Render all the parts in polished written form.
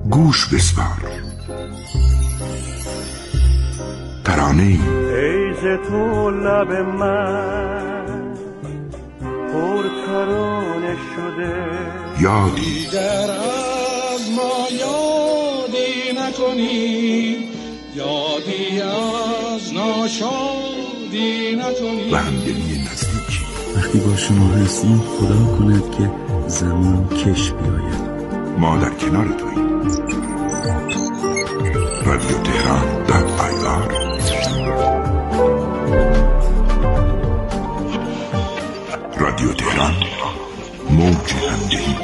گوش بسپار. ترانه‌ای ایز تو لب من پر ترانه شده، یادی در از ما یادی نکنی، یادی از ناشادی نکنی. و همدلی نزدیکی. وقتی با شما هستیم خدا کند که زمان کش بیاید. ما در کنار توییم. رادیو تهران .ir. رادیو تهران، موج همدلی.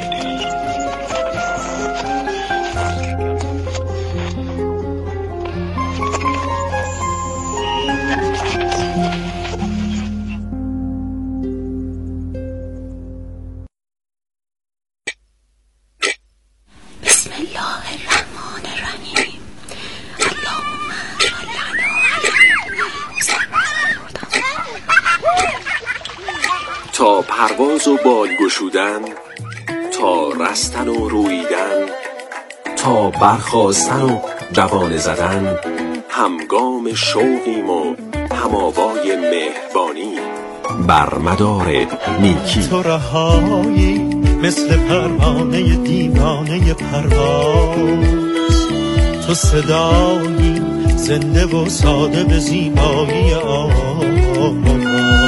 بسم الله الرحمن الرحیم. اللهم صل علی تا پرواز و بال گشودن، تا رستن و رویدن، تا برخاستن و دوانه زدن، همگام شوقیم و هماوای مهربانی بر مدار نیکی. تو رهایی مثل پروانه دیوانه پرواز، تو صدایی زنده و ساده به زیبایی آواز،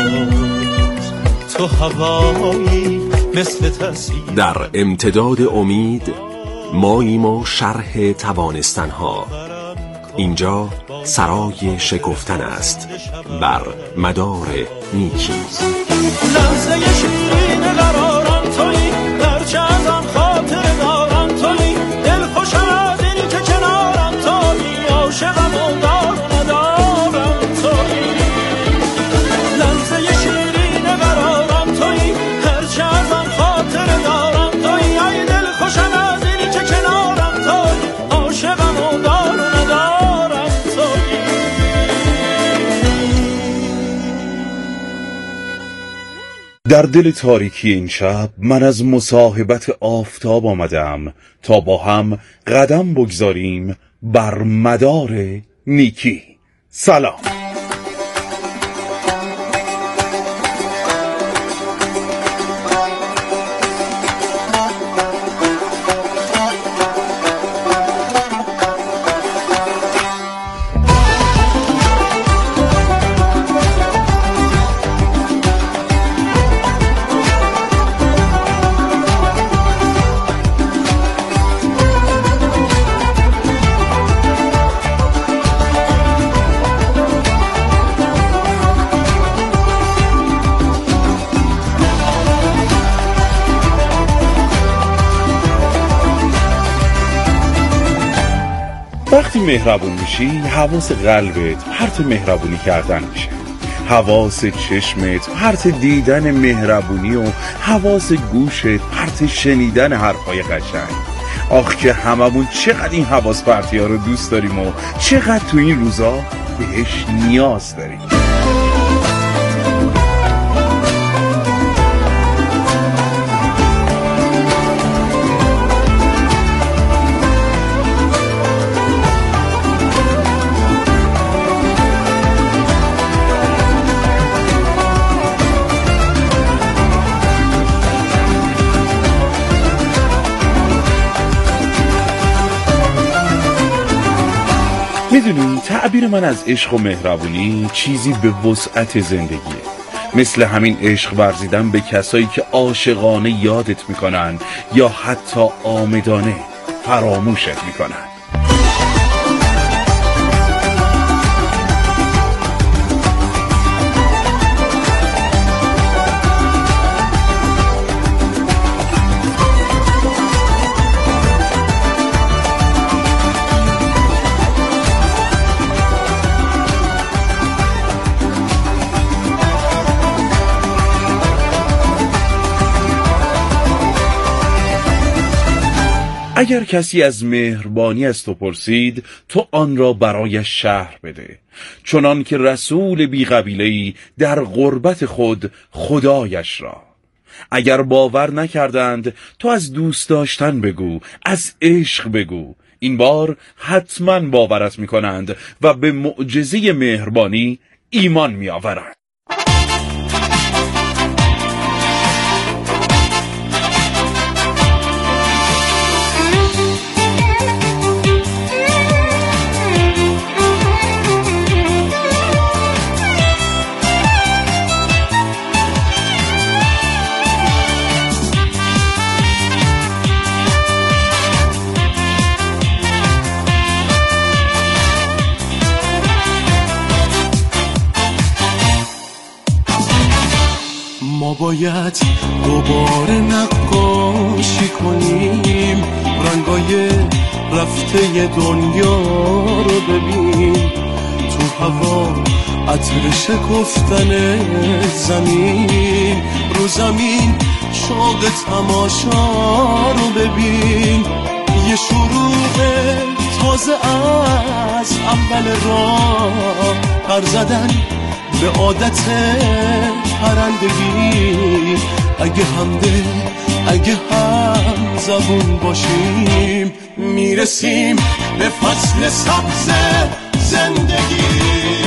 تو هوایی مثل تصویر. در امتداد امید ماییم و شرح توانستنها. اینجا سرای شکفتن است بر مدار نیکی. لحظه شیرین قرارم تویی، هرچه ازم خاطر دارم تویی، دل خوشم از اینی که کنارم تویی، عاشقم و دار ندارم تویی. لحظه شیرین قرارم تویی، هرچه ازم خاطر دارم تویی، ای دل خوشم از اینی که کنارم تویی، عاشقم و دار ندارم تویی. در دل تاریکی این شب من از مصاحبت آفتاب آمدم تا با هم قدم بگذاریم بر مدار نیکی. سلام. وقتی مهربون میشی حواس قلبت پرت مهربونی کردن میشه، حواس چشمت پرت دیدن مهربونی و حواس گوشت پرت شنیدن حرفای قشنگ. آخ که هممون چقدر این حواس پرتی ها رو دوست داریم و چقدر تو این روزا بهش نیاز داریم. میدونی تعبیر من از عشق و مهربونی چیزی به وسعت زندگیه، مثل همین عشق ورزیدن به کسایی که عاشقانه یادت میکنن یا حتی آمدانه فراموشت میکنن. اگر کسی از مهربانی از تو پرسید، تو آن را برایش شرح بده، چنان که رسول بی قبیله‌ای در غربت خود خدایش را. اگر باور نکردند، تو از دوست داشتن بگو، از عشق بگو، این بار حتما باورت میکنند و به معجزه مهربانی ایمان میآورند. ما باید دوباره نقاشی کنیم، رنگای رفته دنیا رو ببین، تو هوا عطر شکفتن زمین، رو زمین شوق تماشا رو ببین، یه شروع تازه از اول راه، پر زدن به عادت پرندگی، اگه همدل اگه هم زبون باشیم، میرسیم به فصل سبز زندگی.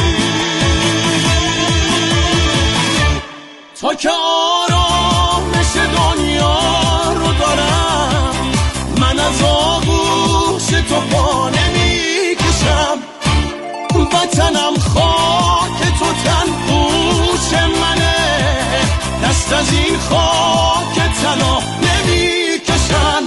تا که آرامش دنیا رو دارم، من از آغوش تو پا نمیکشم، وطنم خاک تو تن پوش منه، دست از این خاک طلا نمیکشم.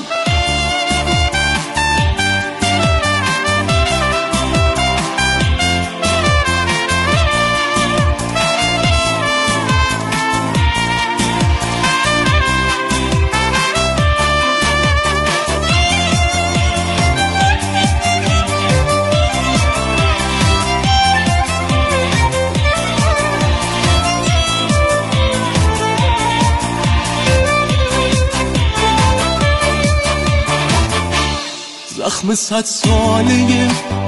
زخم 100 ساله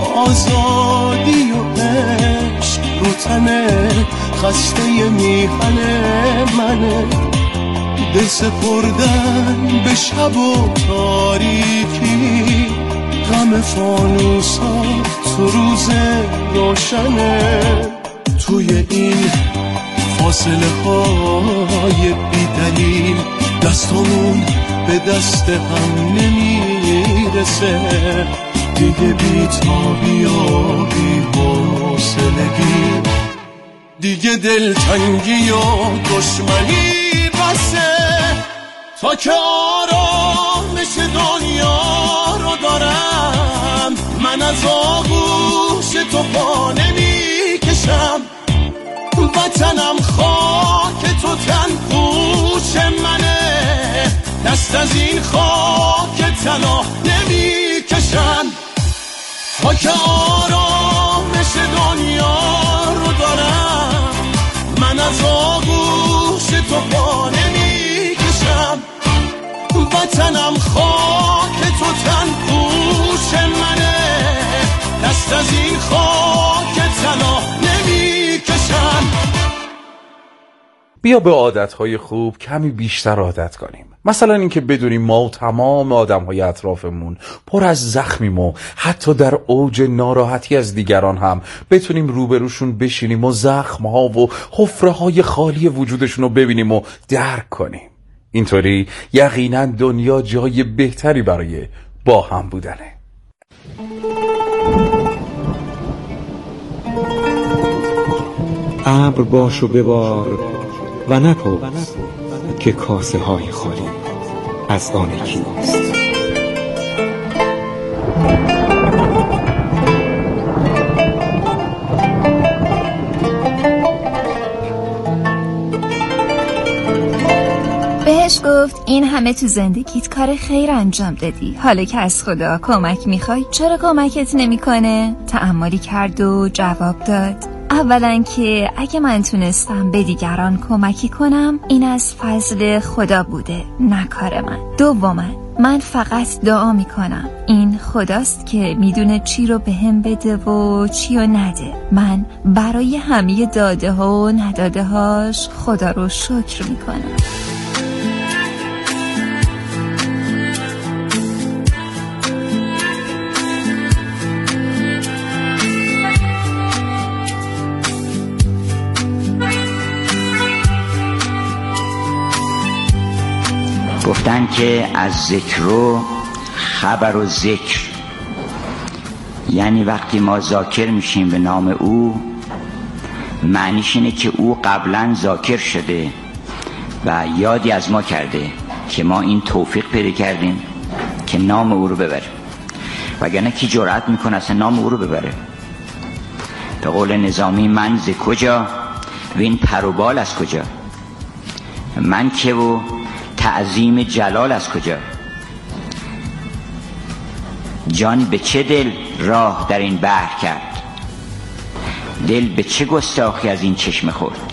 آزادی و عشق رو تنه خسته میهن منه، دل سپردن به شب و تاریکی، غم فانوسا تو روز روشنه، توی این فاصله های بی دلیل دستمون به دست هم نمیرسه، دیگه بی تابی و بی حوصلگی، دیگه دلتنگی و دشمنی بسه. تا که آرامش دنیا رو دارم، من از آغوش تو پا نمیکشم، وطنم خاک تو تن پوش منه، دست از این خاک طلا نمیکشم. تا که آرامش دنیا رو دارم، من از آغوش تو پا نمیکشم، وطنم خاک تو تن پوش منه، دست از این خاک طلا نمیکشم. بیا به عادتهای خوب کمی بیشتر عادت کنیم. مثلا اینکه بدونیم ما و تمام آدمهای اطرافمون پر از زخمیم و حتی در اوج ناراحتی از دیگران هم بتونیم روبروشون بشینیم و زخمها و حفره‌های خالی وجودشون رو ببینیم و درک کنیم. اینطوری یقینا دنیا جای بهتری برای با هم بودنه. ابر باش و ببار و نپرس که کاسه های خالی از آن کیست. بهش گفت این همه تو زندگیت کار خیر انجام دادی، حالا که از خدا کمک میخوای چرا کمکت نمیکنه؟ تأملی کرد و جواب داد اولا که اگه من تونستم به دیگران کمکی کنم این از فضل خدا بوده نه کار من. دوما من فقط دعا میکنم، این خداست که میدونه چی رو بهم بده و چی رو نده. من برای همه داده ها و نداده هاش خدا رو شکر میکنم. گفتن که از ذکر و خبر و ذکر، یعنی وقتی ما ذاکر میشیم به نام او، معنیش اینه که او قبلا ذاکر شده و یادی از ما کرده که ما این توفیق پیدا کردیم که نام او رو ببریم، وگرنه کی جرأت میکنه اصلا نام او رو ببره؟ به قول نظامی من ز کجا و این پروبال از کجا، من که و تعظیم جلال از کجا، جان به چه دل راه در این بحر کرد، دل به چه گستاخی از این چشمه خورد،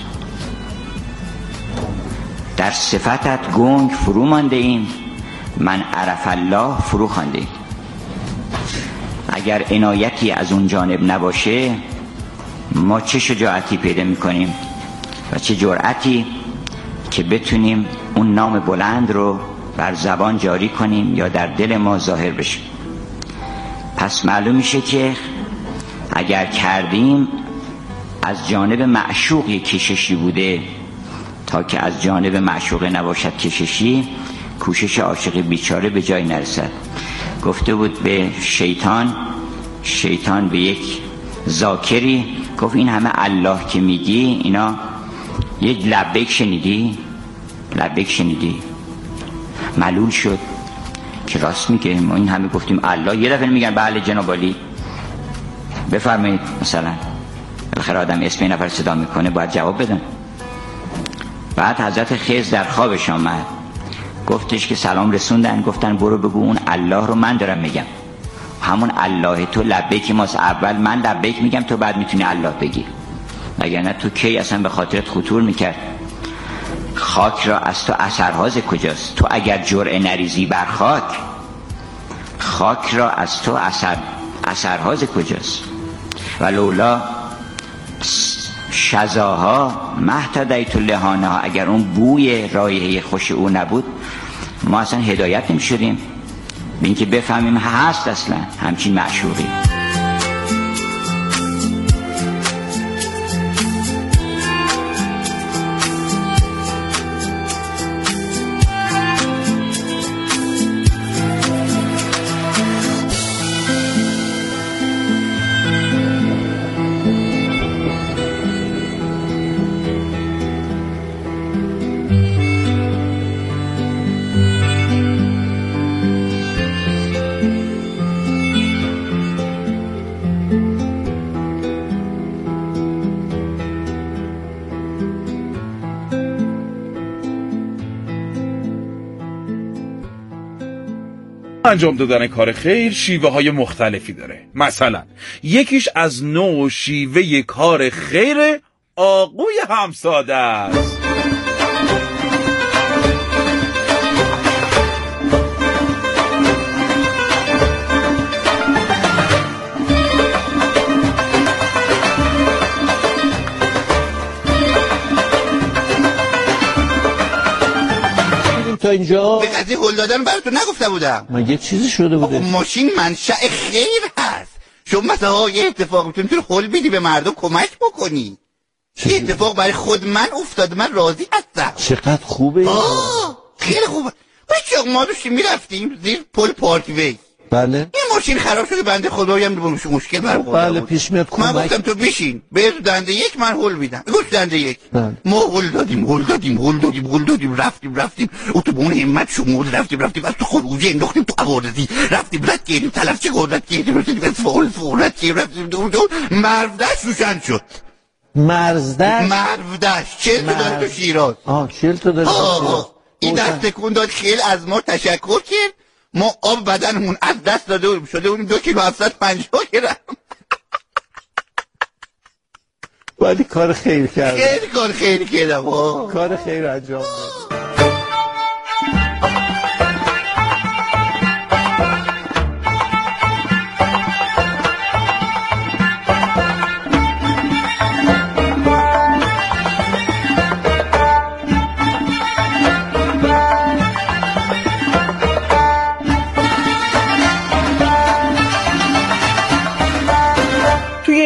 در صفتت گنگ فرو مانده ایم، من عرف الله فرو خوانده ایم. اگر عنایتی از اون جانب نباشه ما چه شجاعتی پیدا میکنیم و چه جرأتی که بتونیم اون نام بلند رو بر زبان جاری کنیم یا در دل ما ظاهر بشه. پس معلوم میشه که اگر کردیم از جانب معشوق کششی بوده، تا که از جانب معشوق نباشد کششی، کوشش عاشق بیچاره به جای نرسد. گفته بود به شیطان به یک ذاکری گفت این همه الله که میگی اینا یک لبیک شنیدی؟ ملول شد که راست میگه، ما این همه گفتیم الله، یه دفعه میگن بله جناب عالی بفرمایید. مثلا بالاخره آدم اسم این نفر صدا میکنه باید جواب بدن. بعد حضرت خضر در خوابش آمد، گفتش که سلام رسوندن، گفتن برو بگو اون الله رو من دارم میگم، همون الله تو لبیک ماست، اول من لبیک میگم تو بعد میتونی الله بگی، وگرنه تو کی اصلا به خاطرت خطور میکرد. خاک را از تو اثرهاز کجاست؟ تو اگر جرعه نریزی بر خاک را از تو اثرهاز کجاست؟ و لولا شذاها مهتدیت لهانها، اگر اون بوی رایحه خوش او نبود ما اصلا هدایت نمی‌شدیم به اینکه بفهمیم هست اصلا همچین معشوقی. انجام دادن کار خیر شیوه های مختلفی داره. مثلا یکیش از نوع شیوه کار خیر آقوی همساده است. تا اینجا به قضیه هل دادن براتون نگفته بودم؟ مگه چیزی شده بوده؟ ماشین منشأ خیر هست. شما مثلا یه اتفاق میتونی هل بدی به مردم کمک بکنی. یه اتفاق برای خود من افتاده، من راضی هستم. چقدر خوبه. خیلی خوبه. بچه ما داشتیم میرفتیم زیر پل پارک وی. بله. این ماشین خراب شده، بنده خدایم مشکل برخورد. بله پیش میاد کمک. من گفتم تو بشین به دنده یک من هل میدم. گوش دنده یک. بله. ما هل دادیم رفتیم اتوبان همت شمول رفتیم از تو خروجی انداختیم تو عوارضی، رفتیم رد کردیم تلفچه گردت کردیم رفتیم از فورت کردیم رفتیم دو مرودش روشن شد. مرودش 40 تا داره تو شیراز. 40 تا داره تو شیراز. این دست تکون داد، خیلی از ما تشکر کرد. ما آب بدنمون از دست داده شده اونیم 2 کیلو 750 گرم. ولی کار خیر کردم. خیلی کار خیر کردم. کار خیر انجام دادم.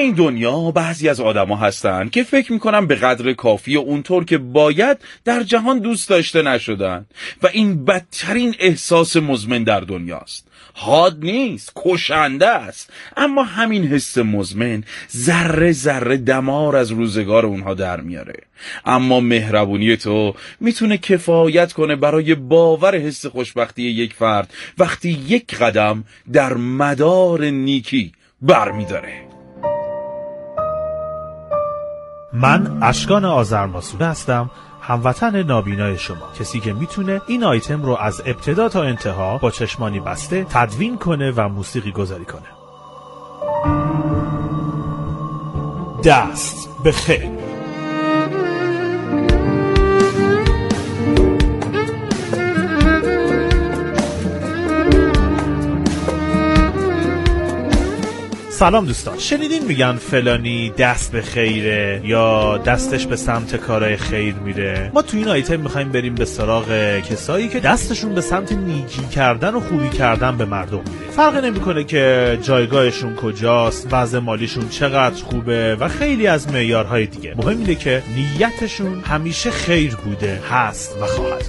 این دنیا بعضی از آدما هستن که فکر میکنن به قدر کافی و اونطور که باید در جهان دوست داشته نشدن و این بدترین احساس مزمن در دنیاست. حاد نیست، کشنده است، اما همین حس مزمن ذره ذره دمار از روزگار اونها در میاره. اما مهربونی تو میتونه کفایت کنه برای باور حس خوشبختی یک فرد وقتی یک قدم در مدار نیکی برمیداره. من اشکان آذرماسونه هستم، هموطن نابینای شما، کسی که میتونه این آیتم رو از ابتدا تا انتها با چشمانی بسته تدوین کنه و موسیقی گذاری کنه. دست به خیر. سلام دوستان، شنیدین میگن فلانی دست به خیره یا دستش به سمت کارهای خیر میره؟ ما تو این آیتم میخوایم بریم به سراغ کسایی که دستشون به سمت نیکی کردن و خوبی کردن به مردم میره. فرقی نمیکنه که جایگاهشون کجاست، وضع مالیشون چقدر خوبه و خیلی از معیارهای دیگه. مهم اینه که نیتشون همیشه خیر بوده، هست و خواهد.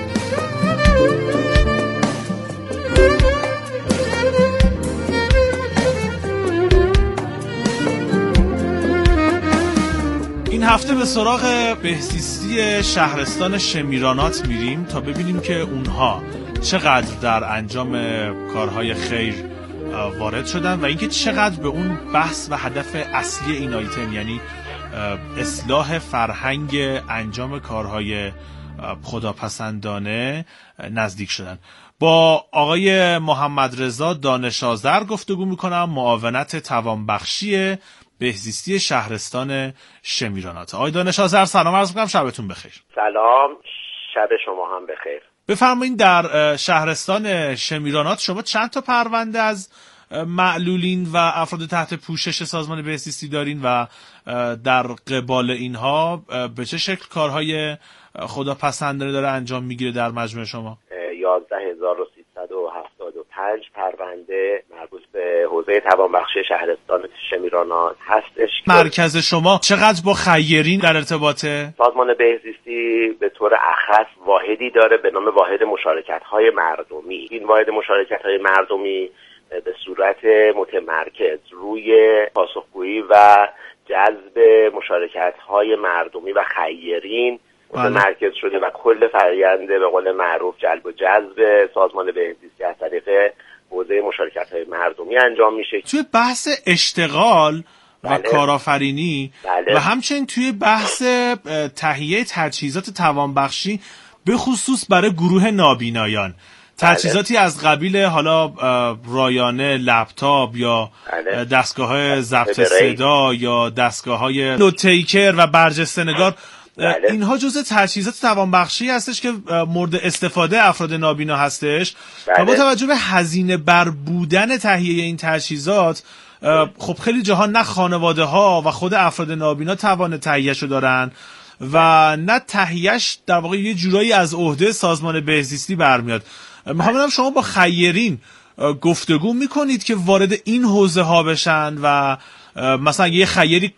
این هفته به سراغ بهزیستی شهرستان شمیرانات میریم تا ببینیم که اونها چقدر در انجام کارهای خیر وارد شدن و اینکه چقدر به اون بحث و هدف اصلی این آیتم، یعنی اصلاح فرهنگ انجام کارهای خداپسندانه، نزدیک شدن. با آقای محمد رضا دانش آذر گفتگو میکنم، معاونت توانبخشی بهزیستی شهرستان شمیرانات. آقای دانش آذر سلام عرض می‌کنم، شبتون بخیر. سلام، شب شما هم بخیر. بفرمایید در شهرستان شمیرانات شما چند تا پرونده از معلولین و افراد تحت پوشش سازمان بهزیستی دارین و در قبال اینها به چه شکل کارهای خداپسندانه داره انجام میگیره در مجموع شما؟ 11375 پرونده مربوط به حوزه توانبخشی شهرستان شمیرانات هستش. مرکز شما چقدر با خیرین در ارتباطه؟ سازمان بهزیستی به طور اخص واحدی داره به نام واحد مشارکت‌های مردمی. این واحد مشارکت‌های مردمی به صورت متمرکز روی پاسخگویی و جذب مشارکت‌های مردمی و خیرین متمرکز شده و کل فرآیند به قول معروف جلب و جذب سازمان بهزیستی از طریق حوزه مشارکت‌های مردمی انجام میشه. توی بحث اشتغال و کارآفرینی و همچنین توی بحث تهیه تجهیزات توانبخشی به خصوص برای گروه نابینایان، تجهیزاتی از قبیل حالا رایانه، لپتاپ یا دستگاه‌های ضبط صدا یا دق‌های نوت‌تیکر و برجسته‌نگار، اینها جزء تجهیزات توانبخشی هستش که مورد استفاده افراد نابینا هستش و با توجه به هزینه بر بودن تهیه این تجهیزات، خب خیلی جاها نه خانواده ها و خود افراد نابینا توان تهیهشو دارن و نه تهیهش در واقع یه جورایی از عهده سازمان بهزیستی برمیاد. میخوام ببینم شما با خیرین گفتگو میکنید که وارد این حوزه ها بشن و مثلا یه خیری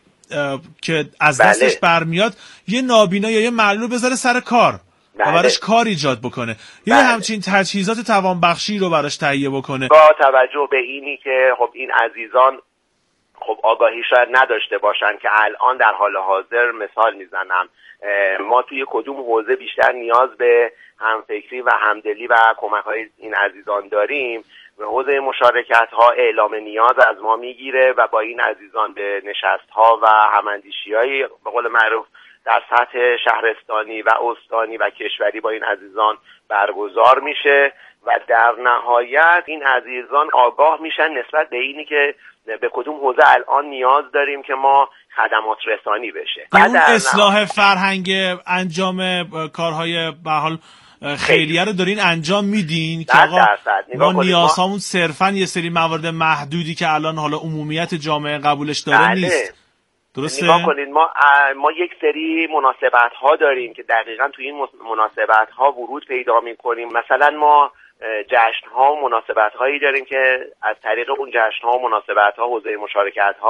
که از دستش برمیاد یه نابینا یا یه معلول بذاره سر کار و براش کار ایجاد بکنه، یه همچین تجهیزات توانبخشی رو براش تهیه بکنه. با توجه به اینی که خب این عزیزان خب آگاهی شاید نداشته باشن که الان در حال حاضر مثال میزنم ما توی کدوم حوزه بیشتر نیاز به همفکری و همدلی و کمک‌های این عزیزان داریم، حوزه مشارکت‌ها اعلام نیاز از ما میگیره و با این عزیزان به نشست‌ها و هماندیشی‌های به قول معروف در سطح شهرستانی و استانی و کشوری با این عزیزان برگزار میشه و در نهایت این عزیزان آگاه میشن نسبت به اینی که به کدوم حوزه الان نیاز داریم که ما خدمات رسانی بشه. اون اصلاح فرهنگ انجام کارهای به حال خیریه رو دارین انجام میدین که آقا ما نیازهامون صرفا یه سری موارد محدودی که الان حالا عمومیت جامعه قبولش داره نیست. درسته؟ نگاه کنید ما یک سری مناسبت ها داریم که دقیقاً توی این مناسبت ها ورود پیدا میکنیم. مثلا ما جشن ها و مناسبت هایی داریم که از طریق اون جشن ها و مناسبت ها حوزه مشارکت ها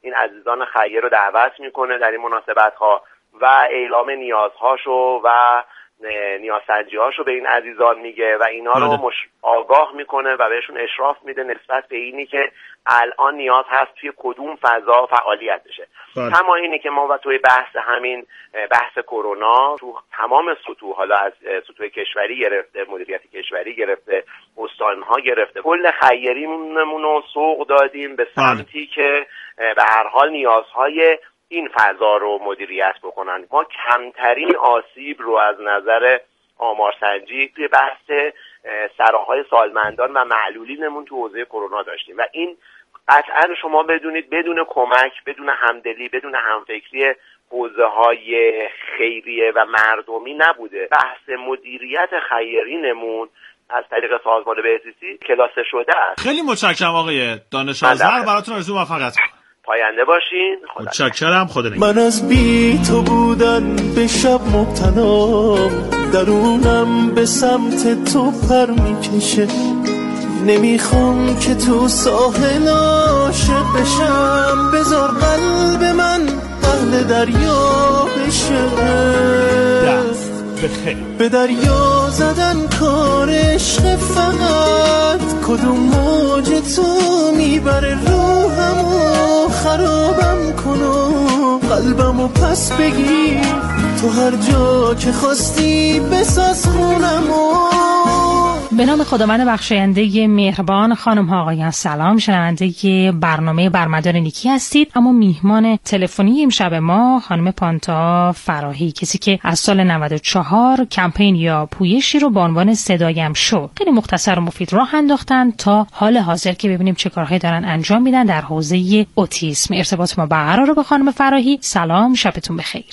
این عزیزان خیر رو دعوت میکنه در این مناسبت‌ها و اعلام نیازهاشو و نیازسنجی‌هاشو به این عزیزان میگه و اینا رو آگاه میکنه و بهشون اشراف میده نسبت به اینی که الان نیاز هست توی کدوم فضا فعالیت بشه. کما اینی که ما و توی بحث کرونا تو تمام سطوح، حالا از سطوح کشوری گرفته، مدیریت کشوری گرفته، استان‌ها گرفته، کل خیریمون رو سوق دادیم به سمتی که به هر حال نیازهای این فضا رو مدیریت بکنن. ما کمترین آسیب رو از نظر آمارسنجی توی بحث سراهای سالمندان و معلولینمون تو حوزه کرونا داشتیم و این قطعا شما بدونید بدون کمک، بدون همدلی، بدون همفکری حوزه‌های خیریه و مردمی نبوده. بحث مدیریت خیرینمون از طریق سازمان بهزیستی کلاسه شده است. خیلی متشکرم آقای دانش آذر، براتون آرزوی موفقیت می‌کنم. پاینده باشین. متشکرم. خدا نگهدار. من از بی تو بودن به شب مبتلام، درونم به سمت تو پر میکشه، نمیخوام که تو ساحل عاشق بشم، بذار قلب من اهل دریا بشه. به دریا زدن کار عشق، فقط کدوم موج تو میبره روحمو، خرابم کنو قلبمو پس بگیر، تو هر جا که خواستی بساز خونمو. به نام خداوند بخشاینده مهربان. خانم ها آقایان سلام، شنونده برنامه برمدار نیکی هستید. اما میهمان تلفنی امشب ما خانم پانتا فراهی، کسی که از سال 94 کمپین یا پویشی رو به عنوان صدایم شو خیلی مختصر و مفید راه انداختن تا حال حاضر که ببینیم چه کارهایی دارن انجام میدن در حوزه اوتیسم. ارتباط ما برقراره با خانم فراهی. سلام، شبتون بخیر.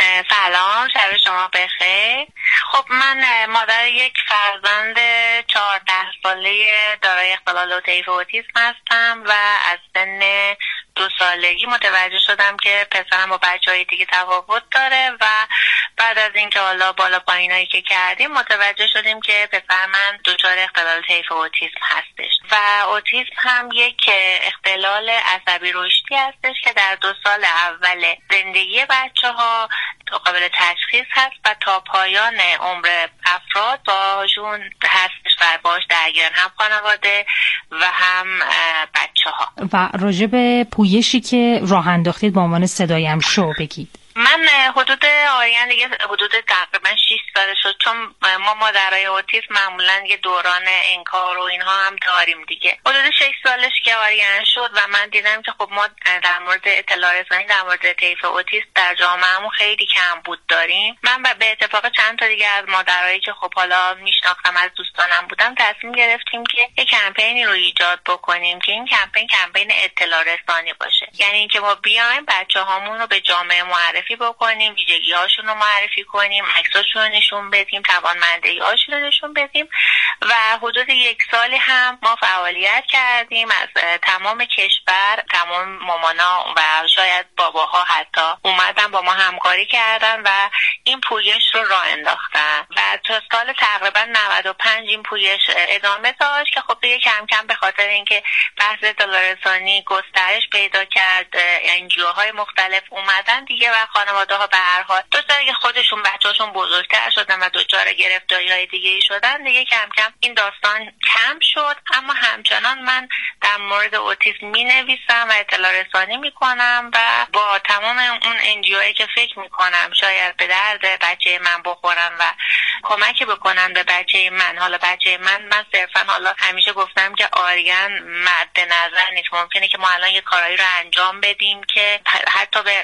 سلام، شب شما بخیر. خب من مادر یک فرزند 14 ساله دارای اختلال طیف اوتیسم هستم و از سن 2 سالگی متوجه شدم که پسرم با بچه‌های دیگه تفاوت داره و بعد از اینکه حالا بالا پایینایی که کردیم متوجه شدیم که پسر من دچار اختلال طیف اوتیسم هستش و اوتیسم هم یک اختلال عصبی رشدی هستش که در 2 سال اول زندگی بچه‌ها قابل تشخیص هست و تا پایان عمر افراد باشون هستش و باش درگیرن، هم خانواده و هم بچه‌ها. و راجع به پویشی که راه انداختید با عنوان صدایم شو بگید. من حدود آریان دیگه حدود تقریبا 6 سال شد، چون ما مادرای اوتیسم معمولا یه دوران انکار و اینها هم داریم دیگه. حدود 6 سالش که آریان شد و من دیدم که خب ما در مورد اطلاع رسانی در مورد طیف اوتیسم در جامعهمون خیلی کم بود داریم. من به اتفاق چند تا دیگه از مادرایی که خب حالا میشناختم، از دوستانم بودم، تصمیم گرفتیم که یه کمپینی رو ایجاد بکنیم که این کمپین اطلاع رسانی باشه. یعنی اینکه ما بیایم بچه‌هامون رو به جامعه معرفی بکنیم، ویژگی‌هاشون رو معرفی کنیم، عکساشون رو نشون بدیم، توانمندی‌هاشون رو نشون بدیم و حدود 1 سالی هم ما فعالیت کردیم. از تمام کشور، تمام مامانا و شاید باباها حتی اومدن با ما همکاری کردن و این پویش رو راه انداختن و تا سال تقریبا 95 این پویش ادامه داشت که خب دیگه کم کم به خاطر اینکه بحث اطلاع رسانی گسترش پیدا کرد، انجیوهای مختلف اومدن دیگه و خانواده‌ها به هر حال دچار خودشون بچه‌هاشون بزرگتر شدن و دچار گرفتاری‌های دیگه شدن، دیگه کم کم این داستان کم شد. اما همچنان من در مورد اوتیسم می‌نویسم و اطلاع رسانی می‌کنم و با تمام اون انجیوهایی که فکر می‌کنم شاید به درد بچه من بخورن و کمکی بکنن به بچه من. حالا بچه من صرفا حالا همیشه گفتم که آریان مد نظر نیست، ممکنه که ما الان یه کارایی رو انجام بدیم که حتی به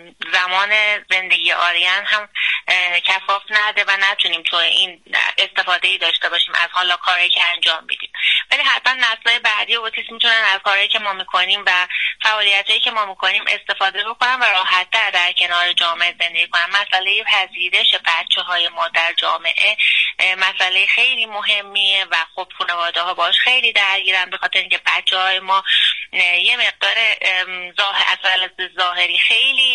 زمان زندگی آریان هم کفاف نده و نتونیم تو این استفاده‌ای داشته باشیم از حالا کاری که انجام میدیم. ولی حتما نسل‌های بعدی اوتیسم میتونن از کاری که ما میکنیم و فعالیتایی که ما میکنیم استفاده بکنن و راحت‌تر در کنار جامعه زندگی کنن. مسئله پذیرش بچه‌های ما در جامعه مسئله خیلی مهمیه و خب خانواده‌ها باش خیلی درگیرن، به خاطر اینکه بچه‌های ما یه مقدار ظاهری خیلی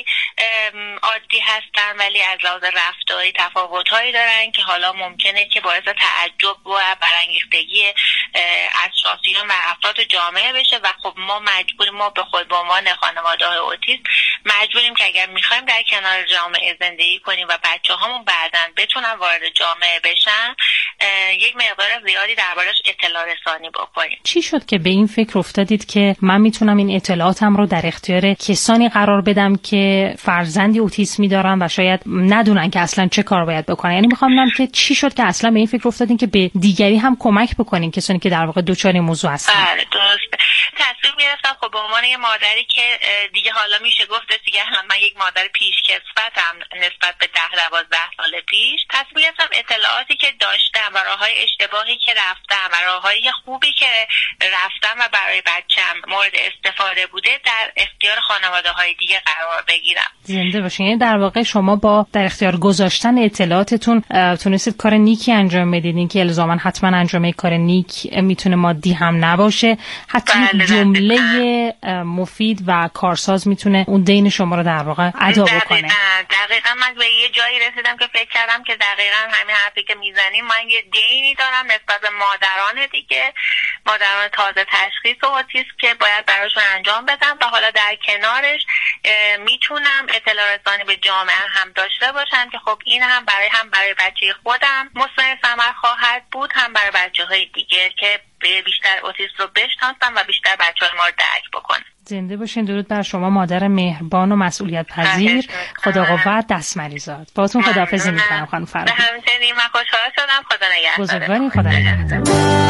عادی هستن ولی از لحاظ رفتاری تفاوت‌هایی دارن که حالا ممکنه که باعث تعجب و برانگیختگی اطرافیان و افراد جامعه بشه و خب ما به خود به عنوان خانواده‌های اوتیسم مجبوریم که اگر می‌خوایم در کنار جامعه زندگی کنیم و بچه‌هامون بعداً بتونن وارد جامعه بشن یک مقدار زیادی دربارش اطلاع رسانی بکنیم. چی شد که به این فکر افتادید که من میتونم این اطلاعاتم رو در اختیار کسانی قرار بدم که فرزندی اوتیسمی دارن و شاید ندونن که اصلا چه کار باید بکنن؟ یعنی میخوام بدونم که چی شد که اصلا به این فکر افتادین که به دیگری هم کمک بکنین، کسانی که در واقع دچار این موضوع هستن؟ بله درسته. تصمیم گرفتم خب به عنوان یه مادری که دیگه حالا میشه گفت دیگه من یک مادر پیشکسوتم نسبت به 10-12 سال پیش، تصمیم گرفتم اطلاعاتی که داشتم و راههای اشتباهی که رفتم و راههای خوبی که رفتم و برای بچم مورد استفاده بوده در اختیار خانواده‌های دیگه قرار بگیرم. زنده باشین. یعنی در واقع شما با در اختیار گذاشتن اطلاعاتتون تونستید کار نیکی انجام بدید، که الزاما حتما انجام کار نیک میتونه مادی هم نباشه، حتی جمله مفید و کارساز میتونه اون دین شما رو در واقع ادا بکنه. دقیقاً من به یه جایی رسیدم که فکر کردم که دقیقاً همین حرفی که میزنیم من یه دینی دارم نسبت به مادران دیگه، مادران تازه تشخیص اوتیسم که باید براشون انجام بدم و حالا در کنارش میتونم اطلاع رسانی به جامعه هم داشته باشم که خب این هم برای بچه خودم مثمر ثمر خواهد بود، هم برای بچه‌های دیگه که بیشتر اوتیسم رو بشناسن و بیشتر بچه‌های ما رو درک بکنن. زنده باشین. درود بر شما مادر مهربان و مسئولیت پذیر. خدا قوت، دست مریضات. باهاتون خداحافظی می‌کنم خانم فرهادی. همچنین من خوشحال شدم. خدا نگهدار. بزرگوارین. خدا نگهدار.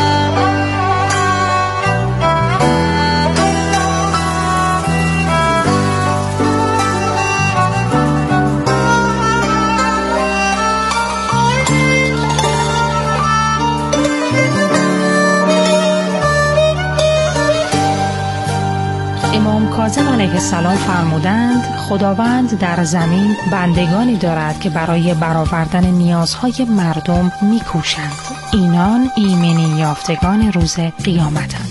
امام کاظم علیه السلام فرمودند خداوند در زمین بندگانی دارد که برای برآوردن نیازهای مردم می‌کوشند. اینان ایمنی یافتگان روز قیامتند.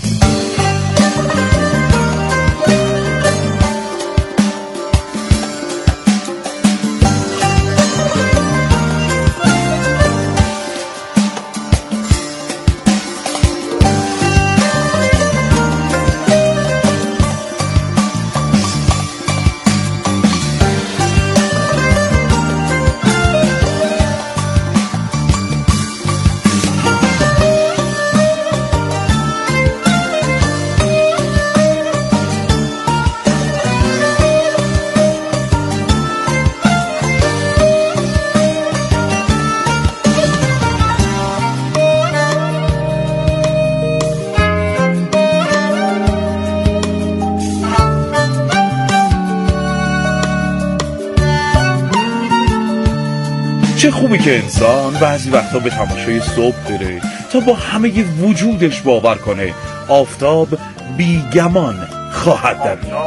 چه خوبی که انسان بعضی وقتا به تماشای صبح بره تا با همه وجودش باور کنه آفتاب بیگمان خواهد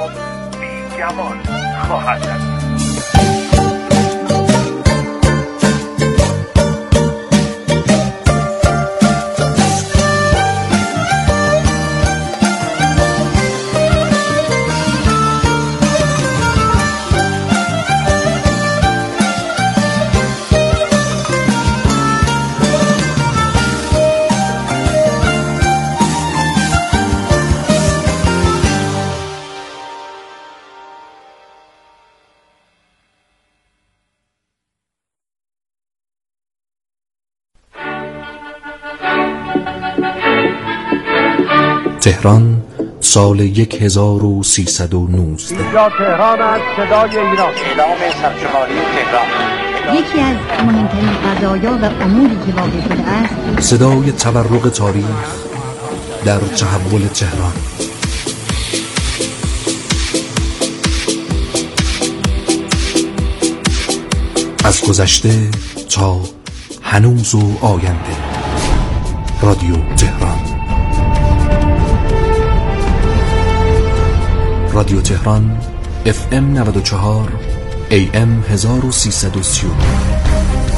دوید. تهران سال 1319. اینجا تهران است، صدای ایران. اعلام سرشماری تهران. یکی از مهمترین قضایا و اموری که واقع شده است صدای تورق تاریخ در تحول تهران. از گذشته تا هنوز و آینده. رادیو تهران. رادیو تهران FM 94 AM 1330.